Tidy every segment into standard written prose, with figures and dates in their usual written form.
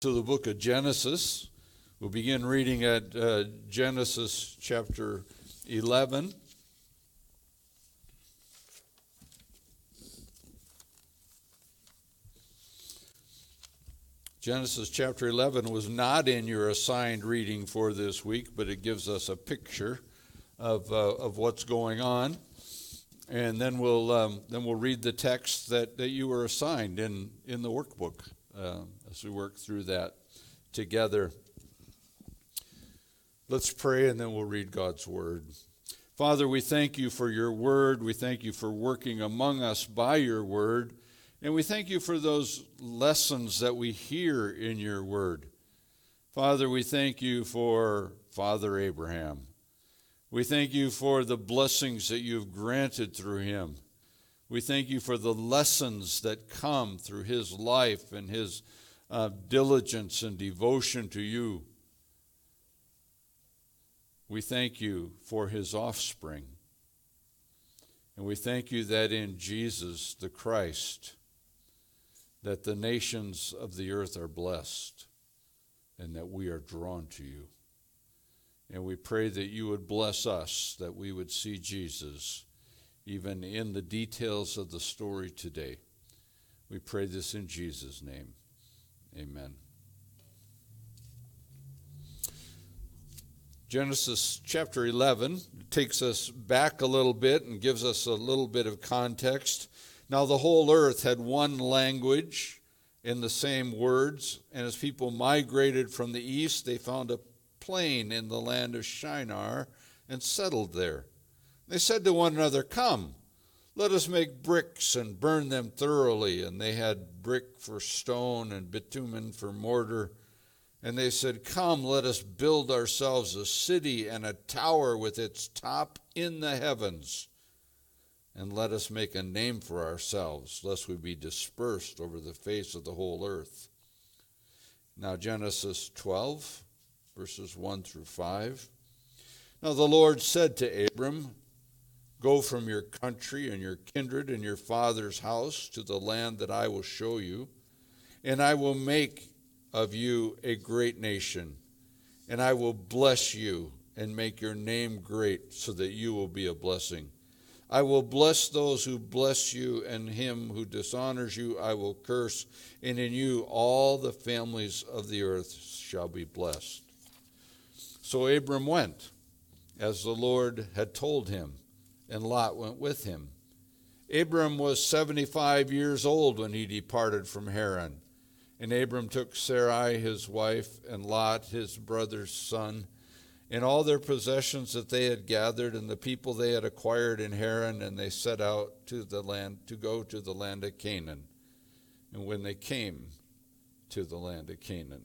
To the book of Genesis. We'll begin reading at Genesis chapter 11. Genesis chapter 11 was not in your assigned reading for this week, but it gives us a picture of what's going on. And then we'll read the text that you were assigned in the workbook as we work through that together. Let's pray and then we'll read God's word. Father, we thank you for your word. We thank you for working among us by your word. And we thank you for those lessons that we hear in your word. Father, we thank you for Father Abraham. We thank you for the blessings that you've granted through him. We thank you for the lessons that come through his life and his diligence and devotion to you. We thank you for his offspring. And we thank you that in Jesus the Christ, that the nations of the earth are blessed and that we are drawn to you. And we pray that you would bless us, that we would see Jesus even in the details of the story today. We pray this in Jesus' name. Amen. Genesis chapter 11 takes us back a little bit and gives us a little bit of context. Now the whole earth had one language in the same words, and as people migrated from the east, they found a plain in the land of Shinar and settled there. They said to one another, "Come, let us make bricks and burn them thoroughly." And they had brick for stone and bitumen for mortar. And they said, "Come, let us build ourselves a city and a tower with its top in the heavens. And let us make a name for ourselves, lest we be dispersed over the face of the whole earth." Now Genesis 12, verses 1 through 5. Now the Lord said to Abram, "Go from your country and your kindred and your father's house to the land that I will show you, and I will make of you a great nation, and I will bless you and make your name great so that you will be a blessing. I will bless those who bless you, and him who dishonors you I will curse, and in you all the families of the earth shall be blessed." So Abram went, as the Lord had told him, and Lot went with him. Abram was 75 years old when he departed from Haran. And Abram took Sarai his wife, and Lot his brother's son, and all their possessions that they had gathered, and the people they had acquired in Haran, and they set out to go to the land of Canaan. And when they came to the land of Canaan.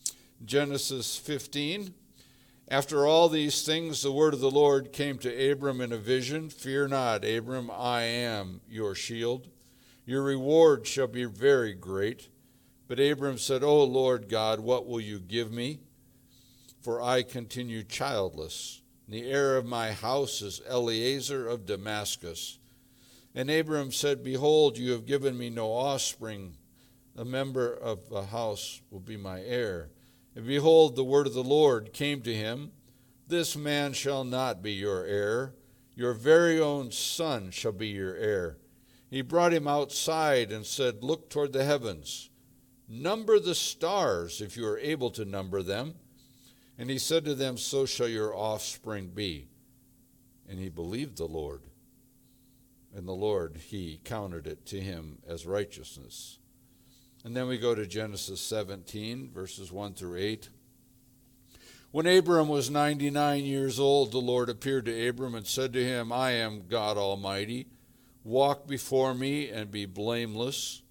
Genesis 15. After all these things, the word of the Lord came to Abram in a vision. "Fear not, Abram, I am your shield. Your reward shall be very great." But Abram said, "O Lord God, what will you give me? For I continue childless. And the heir of my house is Eliezer of Damascus." And Abram said, "Behold, you have given me no offspring. A member of the house will be my heir." And behold, the word of the Lord came to him, "This man shall not be your heir. Your very own son shall be your heir." He brought him outside and said, "Look toward the heavens. Number the stars, if you are able to number them." And he said to them, "So shall your offspring be." And he believed the Lord. And the Lord, he counted it to him as righteousness. And then we go to Genesis 17, verses 1 through 8. When Abram was 99 years old, the Lord appeared to Abram and said to him, "I am God Almighty. Walk before me and be blameless."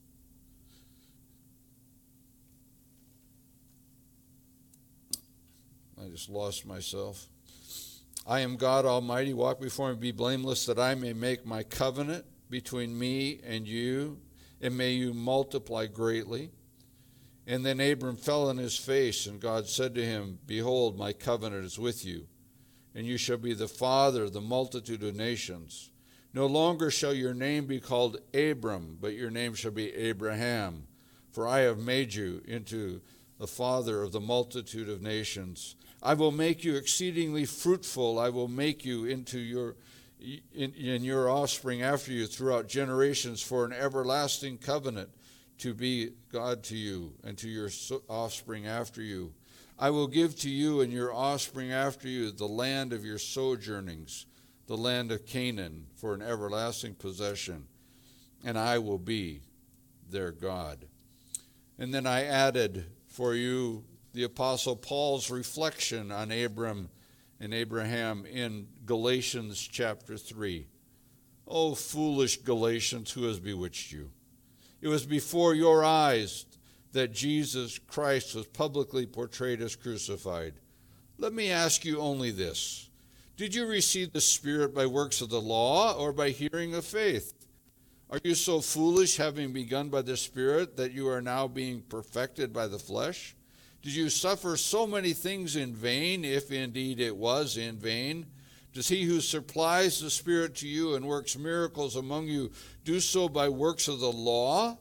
I just lost myself. "I am God Almighty. Walk before me and be blameless, that I may make my covenant between me and you, and may you multiply greatly." And then Abram fell on his face, and God said to him, "Behold, my covenant is with you, and you shall be the father of the multitude of nations. No longer shall your name be called Abram, but your name shall be Abraham, for I have made you into the father of the multitude of nations. I will make you exceedingly fruitful. I will make you into in your offspring after you throughout generations for an everlasting covenant, to be God to you and to your offspring after you. I will give to you and your offspring after you the land of your sojournings, the land of Canaan, for an everlasting possession, and I will be their God. And then I added for you the Apostle Paul's reflection on Abram and Abraham in Galatians chapter 3. O foolish Galatians, who has bewitched you? It was before your eyes that Jesus Christ was publicly portrayed as crucified. Let me ask you only this. Did you receive the Spirit by works of the law or by hearing of faith? Are you so foolish, having begun by the Spirit, that you are now being perfected by the flesh? Did you suffer so many things in vain, if indeed it was in vain? Does he who supplies the Spirit to you and works miracles among you do so by works of the law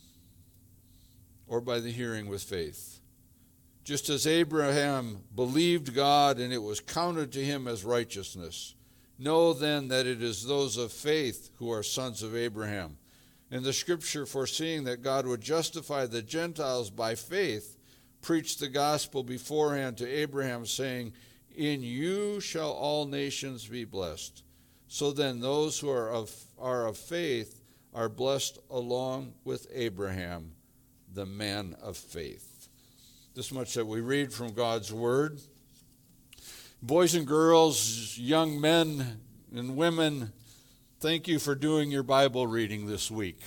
or by the hearing with faith? Just as Abraham believed God and it was counted to him as righteousness. Know then that it is those of faith who are sons of Abraham. And the scripture, foreseeing that God would justify the Gentiles by faith, preached the gospel beforehand to Abraham, saying, in you shall all nations be blessed. So then those who are of faith are blessed along with Abraham, the man of faith. This much that we read from God's word. Boys and girls, young men and women, thank you for doing your Bible reading this week.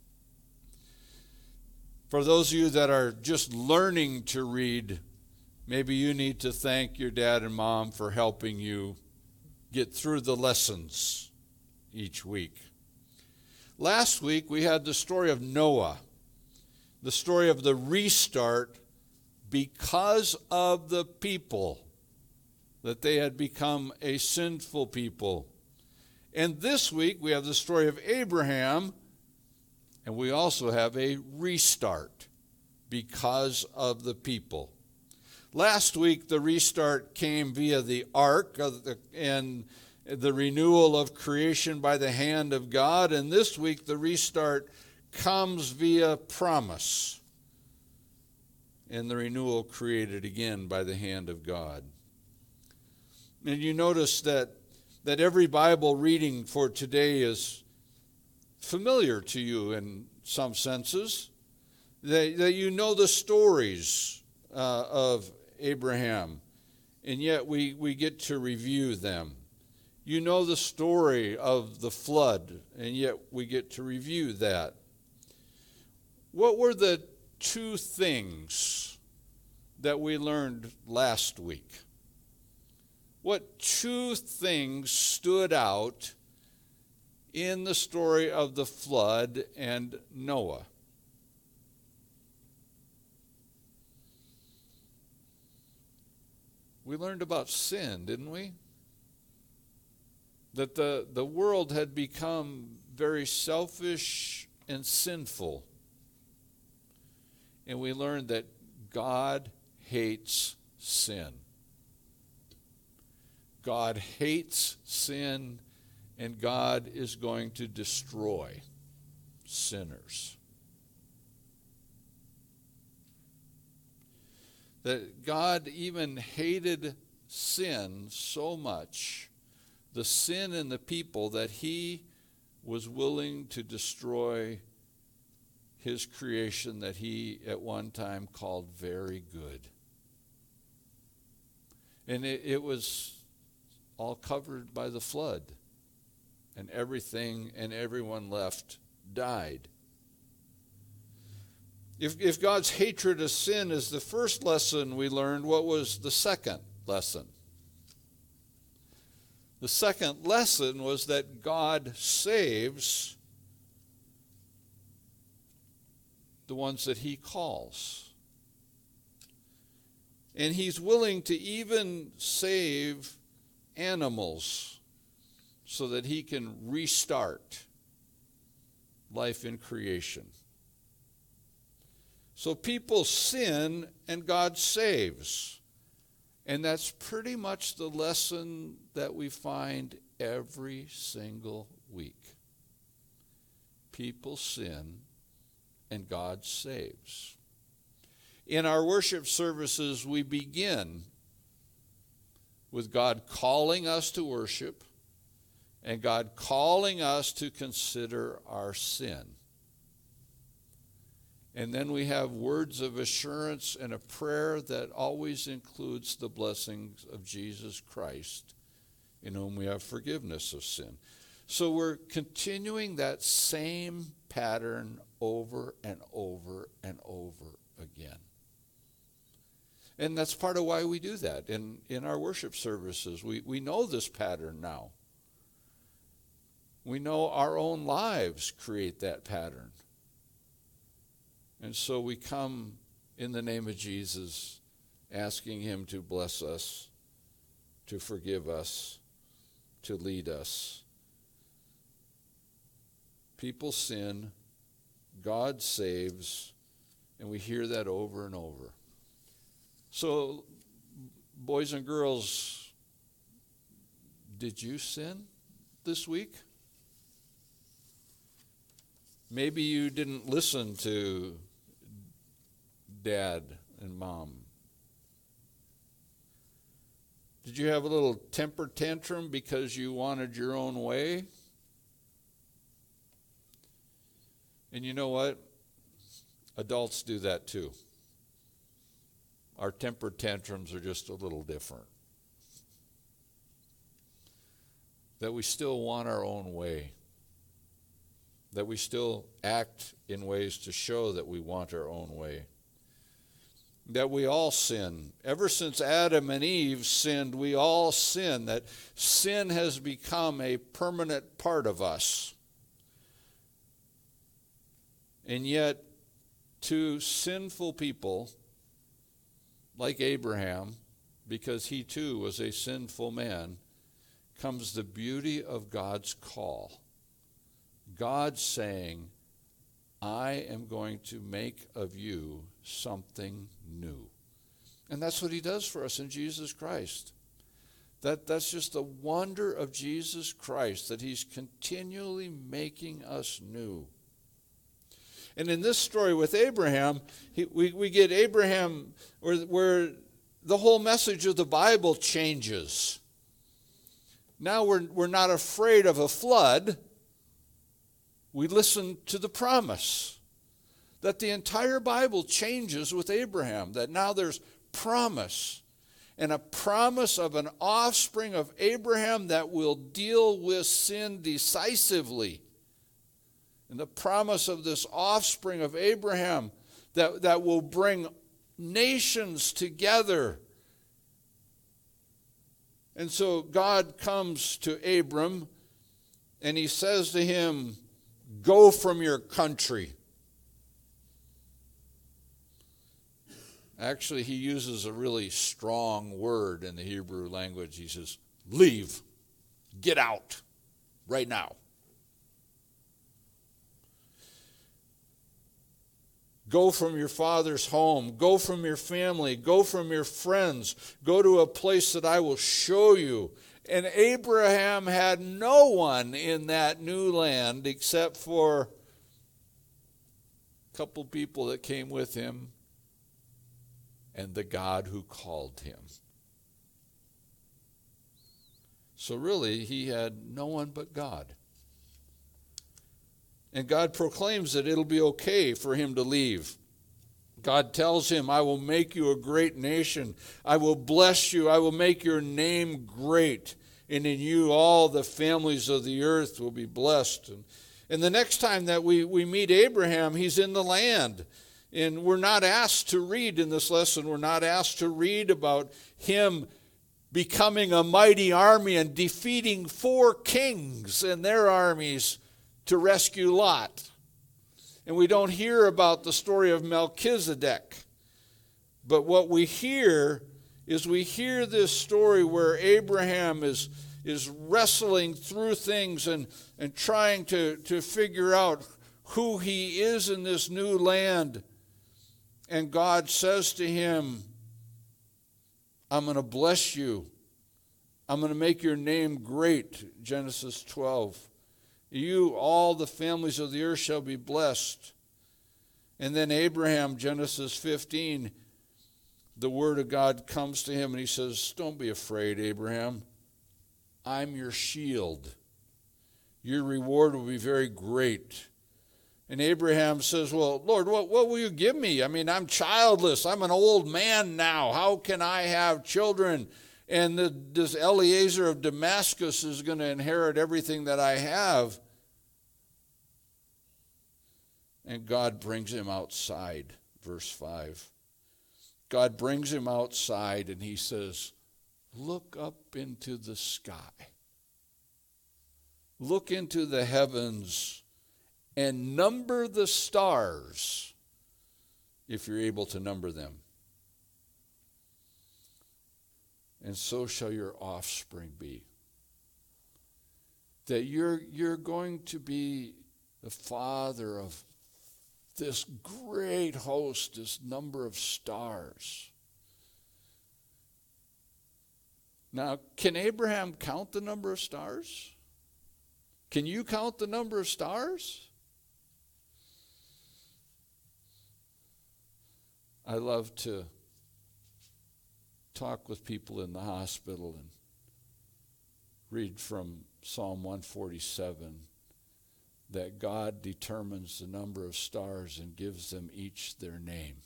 For those of you that are just learning to read, maybe you need to thank your dad and mom for helping you get through the lessons each week. Last week we had the story of Noah, the story of the restart because of the people, that they had become a sinful people. And this week we have the story of Abraham, and we also have a restart because of the people. Last week the restart came via the ark and the renewal of creation by the hand of God, and this week the restart comes via promise and the renewal created again by the hand of God. And you notice that every Bible reading for today is familiar to you in some senses, that you know the stories of Abraham, and yet we get to review them. You know the story of the flood, and yet we get to review that. What were the two things that we learned last week? What two things stood out in the story of the flood and Noah? We learned about sin, didn't we? That the world had become very selfish and sinful. And we learned that God hates sin. God hates sin, and God is going to destroy sinners. That God even hated sin so much, the sin in the people, that he was willing to destroy his creation that he at one time called very good. And it was all covered by the flood. And everything and everyone left died. If God's hatred of sin is the first lesson we learned, what was the second lesson? The second lesson was that God saves the ones that he calls. And he's willing to even save animals so that he can restart life in creation. So people sin and God saves. And that's pretty much the lesson that we find every single week. People sin and God saves. In our worship services, we begin with God calling us to worship and God calling us to consider our sin. And then we have words of assurance and a prayer that always includes the blessings of Jesus Christ, in whom we have forgiveness of sin. So we're continuing that same pattern over and over and over again. And that's part of why we do that in our worship services. We know this pattern now. We know our own lives create that pattern. And so we come in the name of Jesus, asking him to bless us, to forgive us, to lead us. People sin, God saves, and we hear that over and over. So, boys and girls, did you sin this week? Maybe you didn't listen to Dad and Mom. Did you have a little temper tantrum because you wanted your own way? And you know what? Adults do that too. Our temper tantrums are just a little different. That we still want our own way. That we still act in ways to show that we want our own way. That we all sin. Ever since Adam and Eve sinned, we all sin. That sin has become a permanent part of us. And yet, to sinful people, like Abraham, because he too was a sinful man, comes the beauty of God's call. God saying, I am going to make of you something new. And that's what he does for us in Jesus Christ. That's just the wonder of Jesus Christ, that he's continually making us new. And in this story with Abraham, we get Abraham where the whole message of the Bible changes. Now we're not afraid of a flood. We listen to the promise. That the entire Bible changes with Abraham. That now there's promise. And a promise of an offspring of Abraham that will deal with sin decisively. And the promise of this offspring of Abraham that will bring nations together. And so God comes to Abram and he says to him, go from your country. Actually, he uses a really strong word in the Hebrew language. He says, leave, get out, right now. Go from your father's home. Go from your family. Go from your friends. Go to a place that I will show you. And Abraham had no one in that new land except for a couple people that came with him and the God who called him. So really, he had no one but God. And God proclaims that it'll be okay for him to leave. God tells him, I will make you a great nation. I will bless you. I will make your name great. And in you all the families of the earth will be blessed. And the next time that we meet Abraham, he's in the land. And we're not asked to read in this lesson, we're not asked to read about him becoming a mighty army and defeating 4 kings and their armies to rescue Lot. And we don't hear about the story of Melchizedek. But what we hear is we hear this story where Abraham is wrestling through things and trying to figure out who he is in this new land. And God says to him, I'm going to bless you. I'm going to make your name great, Genesis 12. You, all the families of the earth shall be blessed. And then Abraham, Genesis 15, the word of God comes to him and he says, don't be afraid, Abraham. I'm your shield. Your reward will be very great. And Abraham says, well, Lord, what will you give me? I mean, I'm childless. I'm an old man now. How can I have children? And this Eliezer of Damascus is going to inherit everything that I have. And God brings him outside, verse 5. God brings him outside and he says, look up into the sky. Look into the heavens and number the stars if you're able to number them. And so shall your offspring be. That you're going to be the father of this great host, this number of stars. Now, can Abraham count the number of stars? Can you count the number of stars? I love to talk with people in the hospital and read from Psalm 147 that God determines the number of stars and gives them each their name.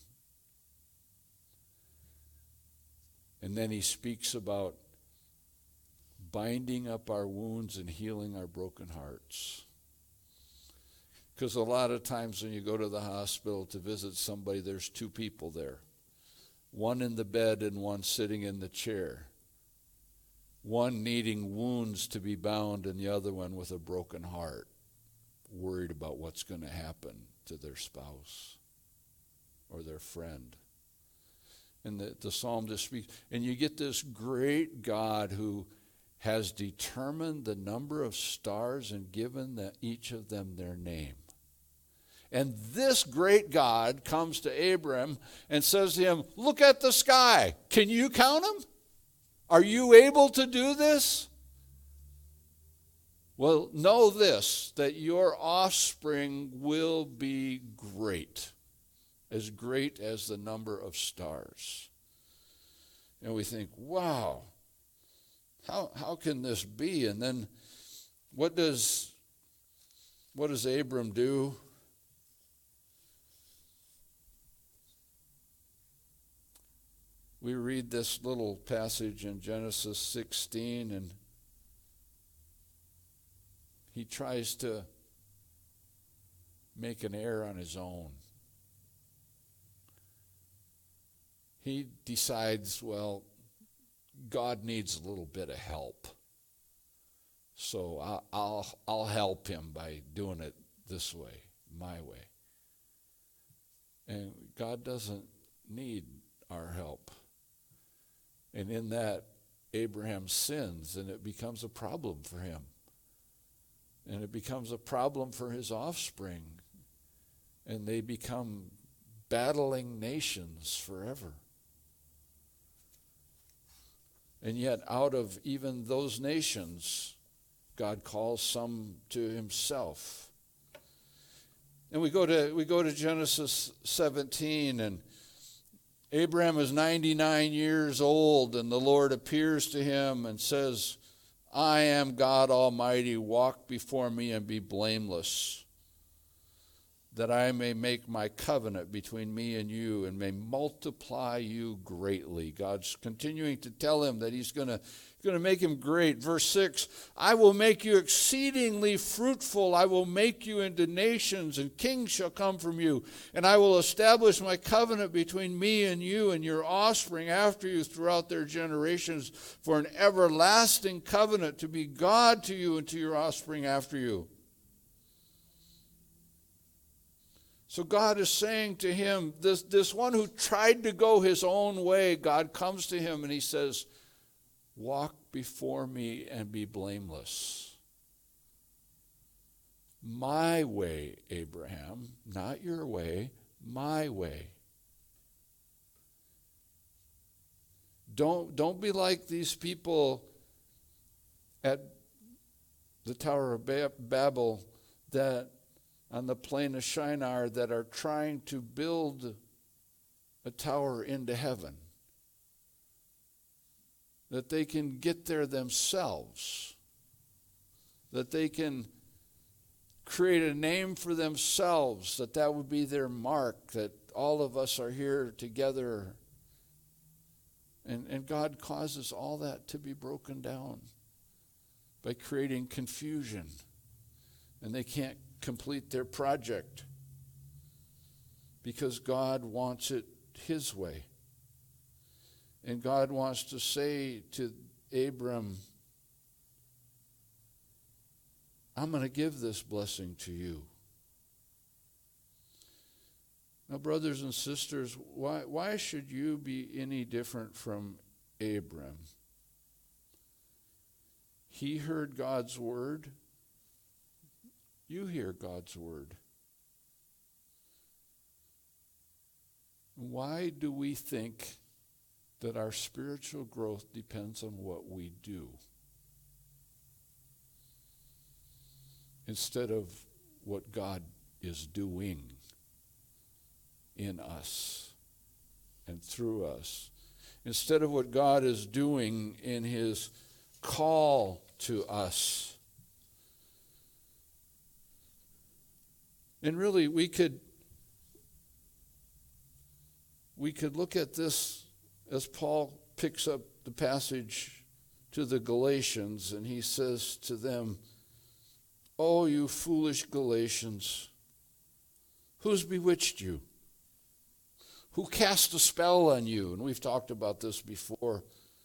And then he speaks about binding up our wounds and healing our broken hearts. Because a lot of times when you go to the hospital to visit somebody, there's two people there. One in the bed and one sitting in the chair. One needing wounds to be bound and the other one with a broken heart, worried about what's going to happen to their spouse or their friend. And the psalm just speaks. And you get this great God who has determined the number of stars and given each of them their name. And this great God comes to Abram and says to him, look at the sky. Can you count them? Are you able to do this? Well, know this, that your offspring will be great as the number of stars. And we think, wow, how can this be? And then what does Abram do? We read this little passage in Genesis 16, and he tries to make an heir on his own. He decides, well, God needs a little bit of help. So I'll help him by doing it this way, my way. And God doesn't need our help. And in that, Abraham sins, and it becomes a problem for him. And it becomes a problem for his offspring. And they become battling nations forever. And yet, out of even those nations, God calls some to himself. And we go to Genesis 17, and Abraham is 99 years old, and the Lord appears to him and says, I am God Almighty, walk before me and be blameless, that I may make my covenant between me and you and may multiply you greatly. God's continuing to tell him that he's going to make him great. Verse 6, I will make you exceedingly fruitful. I will make you into nations, and kings shall come from you. And I will establish my covenant between me and you and your offspring after you throughout their generations for an everlasting covenant to be God to you and to your offspring after you. So God is saying to him, this one who tried to go his own way, God comes to him and he says, walk before me and be blameless. My way, Abraham, not your way, my way. Don't be like these people at the Tower of Babel that on the plain of Shinar that are trying to build a tower into heaven. That they can get there themselves. That they can create a name for themselves, that would be their mark, that all of us are here together. And God causes all that to be broken down by creating confusion. And they can't complete their project because God wants it His way. And God wants to say to Abram, I'm going to give this blessing to you. Now, brothers and sisters, why should you be any different from Abram? He heard God's word. You hear God's word. Why do we think that our spiritual growth depends on what we do instead of what God is doing in us and through us? Instead of what God is doing in His call to us. And really, we could look at this as Paul picks up the passage to the Galatians, and he says to them, "Oh, you foolish Galatians, who's bewitched you? Who cast a spell on you?" And we've talked about this before.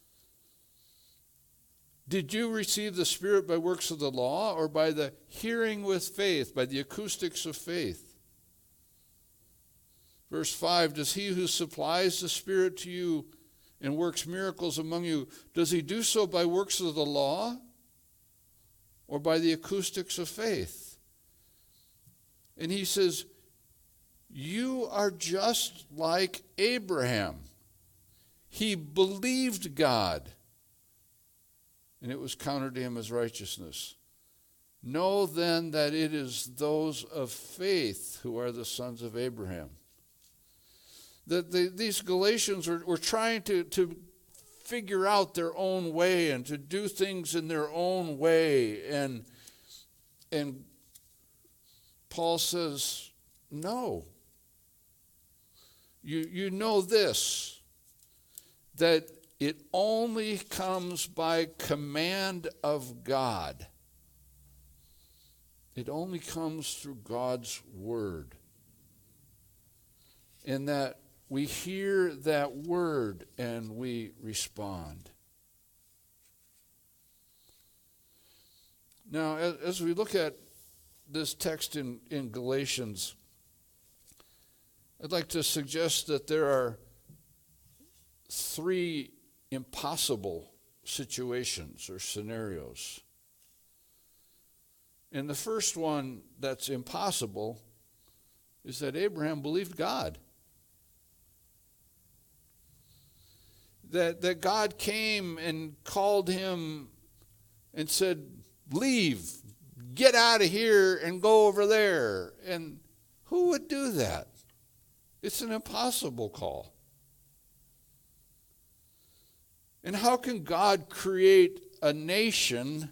Did you receive the Spirit by works of the law or by the hearing with faith, by the acoustics of faith? Verse 5, does he who supplies the Spirit to you and works miracles among you, does he do so by works of the law or by the acoustics of faith? And he says, you are just like Abraham. He believed God, and it was counted to him as righteousness. Know then that it is those of faith who are the sons of Abraham. These Galatians were trying to figure out their own way and to do things in their own way. And Paul says, no. You know this, that it only comes by command of God. It only comes through God's word. And that we hear that word and we respond. Now, as we look at this text in Galatians, I'd like to suggest that there are three impossible situations or scenarios. And the first one that's impossible is that Abraham believed God. That God came and called him and said, leave, get out of here and go over there. And who would do that? It's an impossible call. And how can God create a nation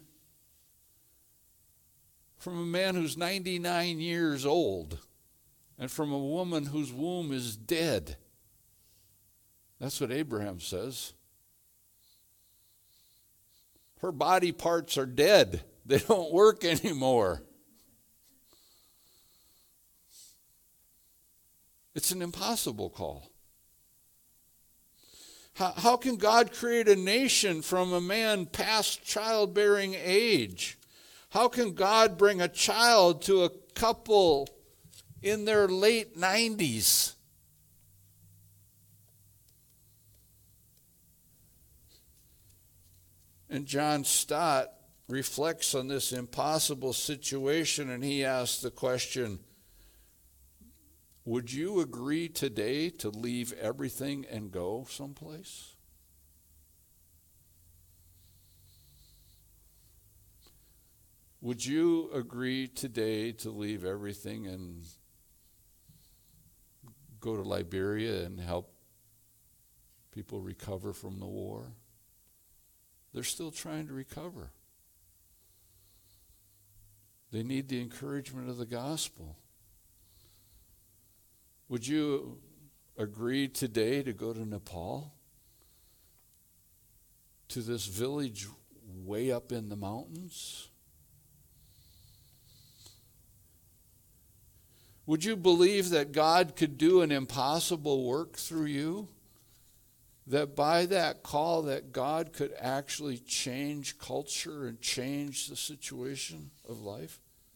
from a man who's 99 years old and from a woman whose womb is dead? That's what Abraham says. Her body parts are dead. They don't work anymore. It's an impossible call. How can God create a nation from a man past childbearing age? How can God bring a child to a couple in their late 90s? And John Stott reflects on this impossible situation, and he asks the question, would you agree today to leave everything and go someplace? Would you agree today to leave everything and go to Liberia and help people recover from the war? They're still trying to recover. They need the encouragement of the gospel. Would you agree today to go to Nepal? To this village way up in the mountains? Would you believe that God could do an impossible work through you? That by that call that God could actually change culture and change the situation of life?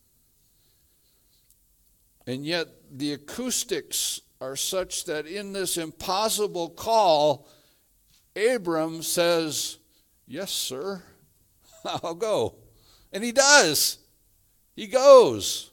And yet the acoustics are such that in this impossible call, Abram says, "Yes, sir, I'll go." And he does. He goes.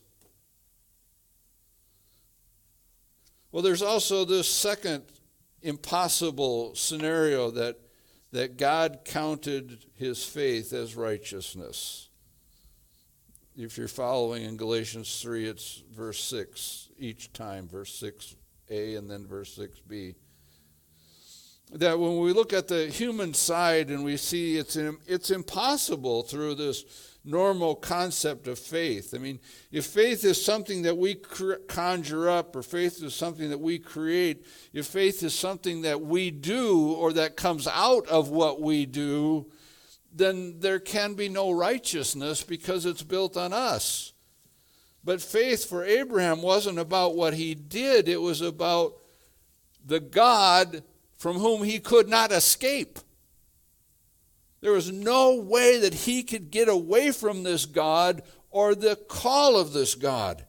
Well, there's also this second impossible scenario that God counted his faith as righteousness. If you're following in Galatians 3, it's verse 6 each time, verse 6a and then verse 6b. That when we look at the human side and we see it's impossible through this normal concept of faith. I mean, if faith is something that we conjure up, or faith is something that we create, if faith is something that we do or that comes out of what we do, then there can be no righteousness because it's built on us. But faith for Abraham wasn't about what he did. It was about the God from whom he could not escape. There was no way that he could get away from this God or the call of this God.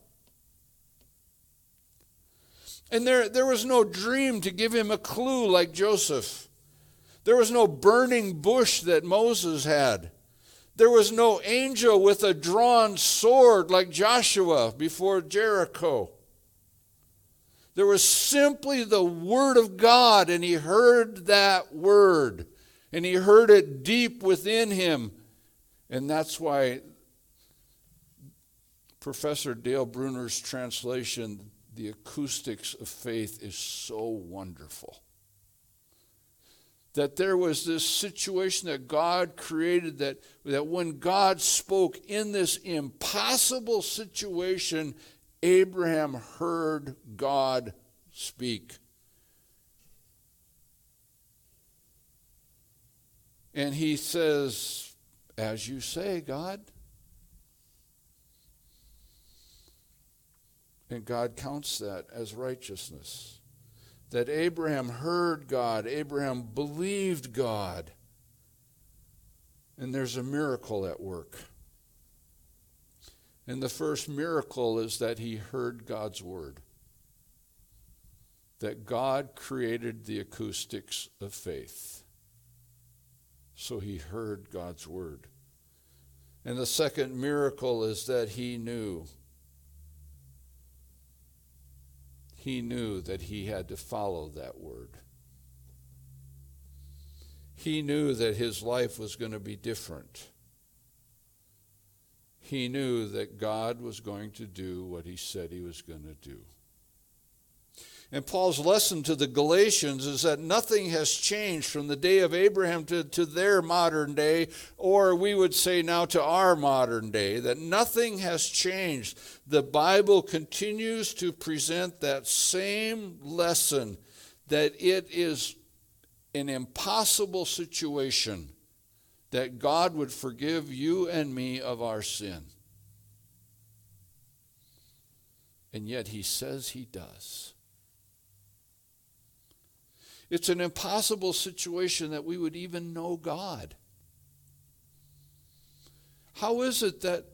And there was no dream to give him a clue like Joseph. There was no burning bush that Moses had. There was no angel with a drawn sword like Joshua before Jericho. There was simply the word of God, and he heard that word. And he heard it deep within him. And that's why Professor Dale Bruner's translation, The Acoustics of Faith, is so wonderful. That there was this situation that God created, that when God spoke in this impossible situation, Abraham heard God speak. And he says, "As you say, God." And God counts that as righteousness. That Abraham heard God, Abraham believed God. And there's a miracle at work. And the first miracle is that he heard God's word. That God created the acoustics of faith. So he heard God's word. And the second miracle is that he knew. He knew that he had to follow that word. He knew that his life was going to be different. He knew that God was going to do what he said he was going to do. And Paul's lesson to the Galatians is that nothing has changed from the day of Abraham to their modern day, or we would say now to our modern day, that nothing has changed. The Bible continues to present that same lesson, that it is an impossible situation that God would forgive you and me of our sin. And yet he says he does. It's an impossible situation that we would even know God. How is it that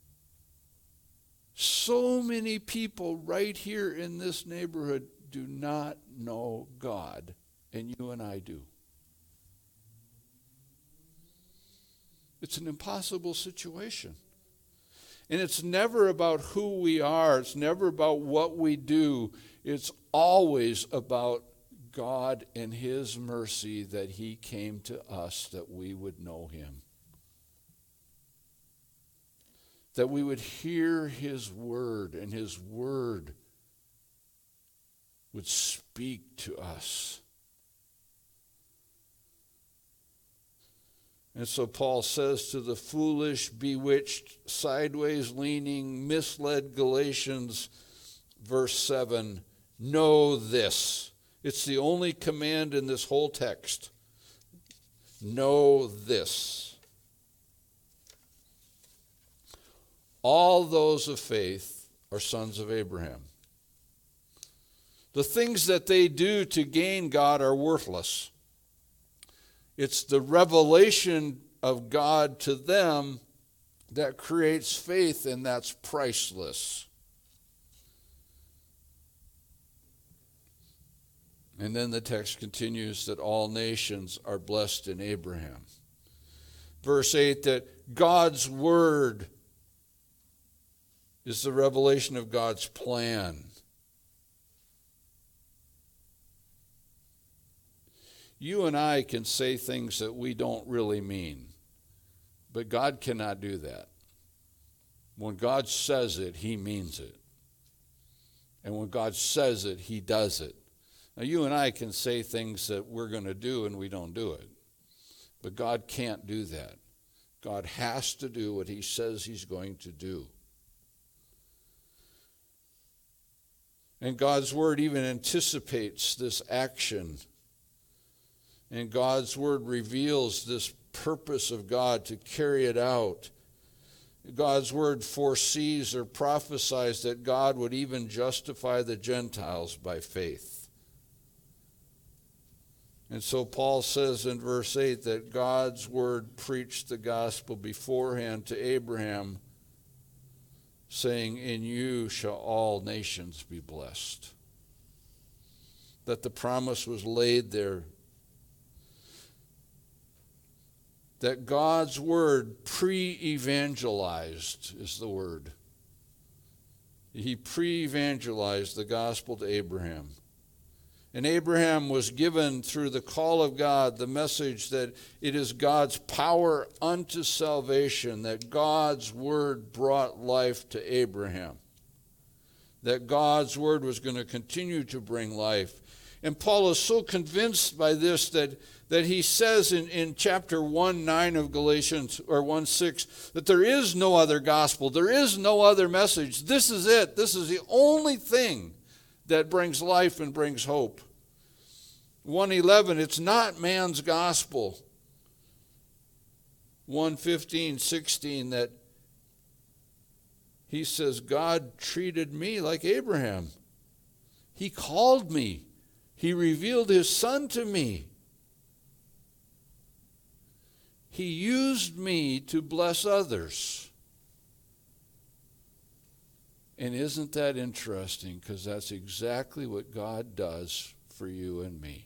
so many people right here in this neighborhood do not know God, and you and I do? It's an impossible situation. And it's never about who we are. It's never about what we do. It's always about God and his mercy that he came to us that we would know him. that we would hear his word, and his word would speak to us. And so Paul says to the foolish, bewitched, sideways leaning, misled Galatians, verse 7, know this. It's the only command in this whole text. Know this. All those of faith are sons of Abraham. The things that they do to gain God are worthless. It's the revelation of God to them that creates faith, and that's priceless. And then the text continues that all nations are blessed in Abraham. Verse 8, that God's word is the revelation of God's plan. You and I can say things that we don't really mean, but God cannot do that. When God says it, he means it. And when God says it, he does it. Now, you and I can say things that we're going to do and we don't do it. But God can't do that. God has to do what he says he's going to do. And God's word even anticipates this action. And God's word reveals this purpose of God to carry it out. God's word foresees or prophesies that God would even justify the Gentiles by faith. And so Paul says in verse 8 that God's word preached the gospel beforehand to Abraham, saying, in you shall all nations be blessed. That the promise was laid there. That God's word pre-evangelized is the word. He pre-evangelized the gospel to Abraham. And Abraham was given through the call of God the message that it is God's power unto salvation, that God's word brought life to Abraham. That God's word was going to continue to bring life. And Paul is so convinced by this that he says in chapter 1:9 of Galatians, or 1:6, that there is no other gospel, there is no other message. This is it. This is the only thing that brings life and brings hope. 1:11, it's not man's gospel. 1:15-16, that he says, God treated me like Abraham. He called me. He revealed his son to me. He used me to bless others. And isn't that interesting? Because that's exactly what God does for you and me.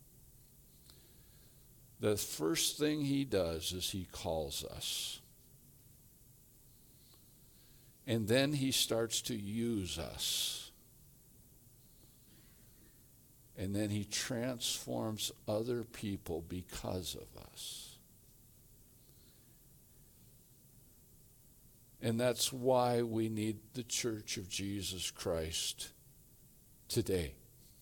The first thing he does is he calls us. And then he starts to use us. And then he transforms other people because of us. And that's why we need the Church of Jesus Christ today.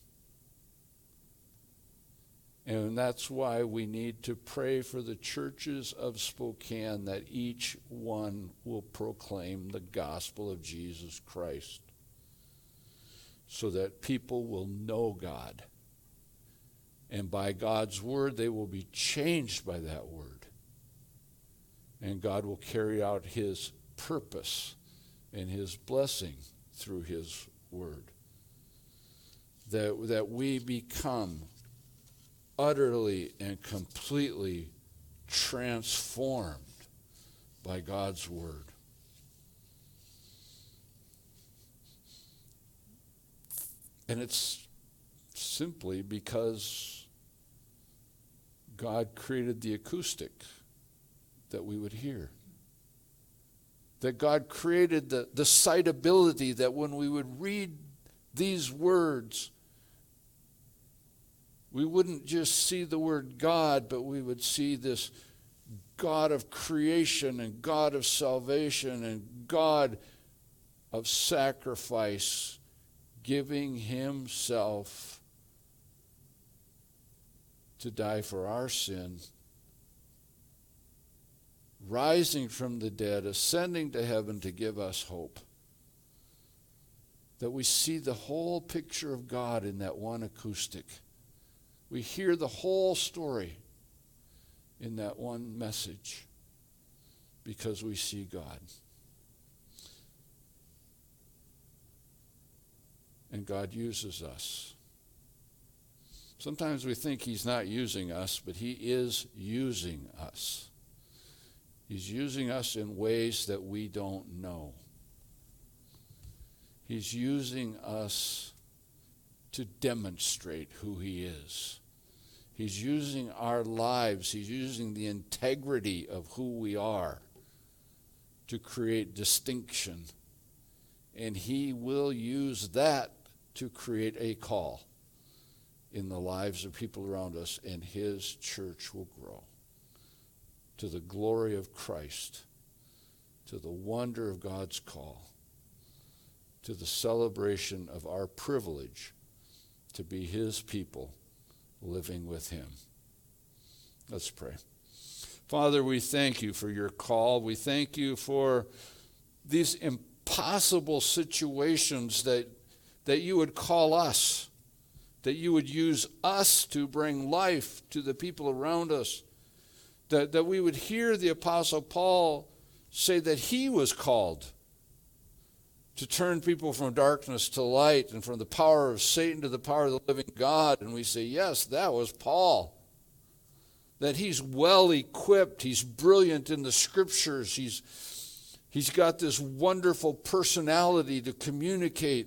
And that's why we need to pray for the churches of Spokane, that each one will proclaim the gospel of Jesus Christ, so that people will know God. And by God's word, they will be changed by that word. And God will carry out his purpose and his blessing through his word. That we become utterly and completely transformed by God's word. And it's simply because God created the acoustic that we would hear. That God created the citability that when we would read these words, we wouldn't just see the word God, but we would see this God of creation and God of salvation and God of sacrifice, giving himself to die for our sin, rising from the dead, ascending to heaven to give us hope. That we see the whole picture of God in that one acoustic. We hear the whole story in that one message because we see God. And God uses us. Sometimes we think he's not using us, but he is using us. He's using us in ways that we don't know. He's using us to demonstrate who he is. He's using our lives, he's using the integrity of who we are to create distinction. And he will use that to create a call in the lives of people around us, and his church will grow to the glory of Christ, to the wonder of God's call, to the celebration of our privilege to be his people living with him. Let's pray. Father, we thank you for your call. We thank you for these impossible situations that you would call us, that you would use us to bring life to the people around us, that we would hear the Apostle Paul say that he was called to turn people from darkness to light and from the power of Satan to the power of the living God. And we say, yes, that was Paul. That he's well equipped, he's brilliant in the scriptures, he's got this wonderful personality to communicate.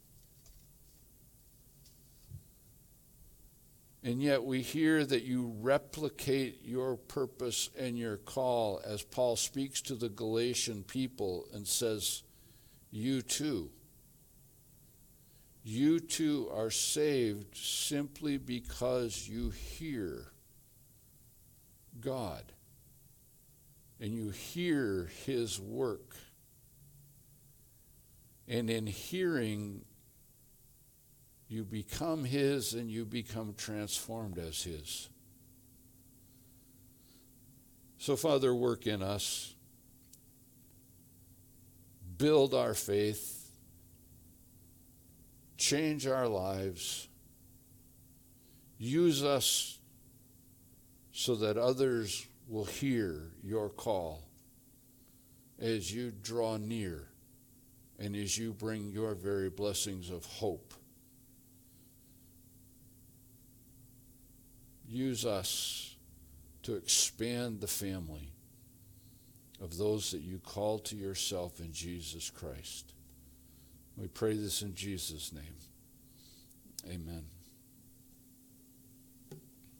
And yet we hear that you replicate your purpose and your call as Paul speaks to the Galatian people and says, you too are saved simply because you hear God and you hear his work. And in hearing, you become his and you become transformed as his. So, Father, work in us. Build our faith. Change our lives. Use us so that others will hear your call as you draw near and as you bring your very blessings of hope. Use us to expand the family of those that you call to yourself in Jesus Christ. We pray this in Jesus' name. Amen.